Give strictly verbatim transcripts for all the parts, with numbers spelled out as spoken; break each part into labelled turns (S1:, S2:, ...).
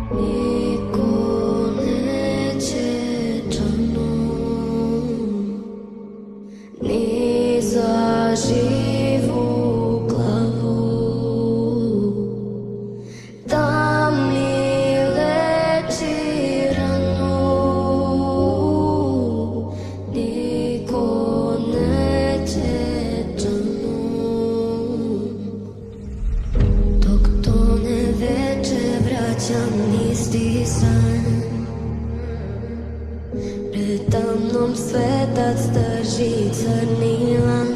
S1: Niko neće džanu, ni za živu glavu, da mi leči ranu. Niko neće džanu, dok tone veče vraćam isti san. Preda mnom svetac drži crni lan.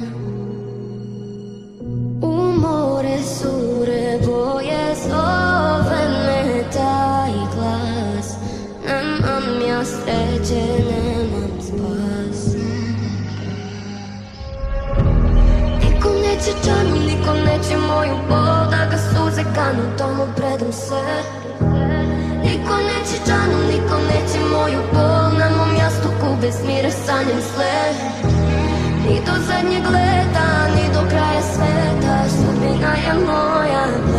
S1: U more sure boje zove me taj glas. Nemam ja sreće, nemam spas. Niko neće džanu, niko neće moju bol, da ga suze kanu, tomu predam se. Niko neće džanu, niko neće moju bol, na mom jastuku bez mira sanjam sve. Ni do zadnjeg leta, ni do kraja sveta, sudbina je moja.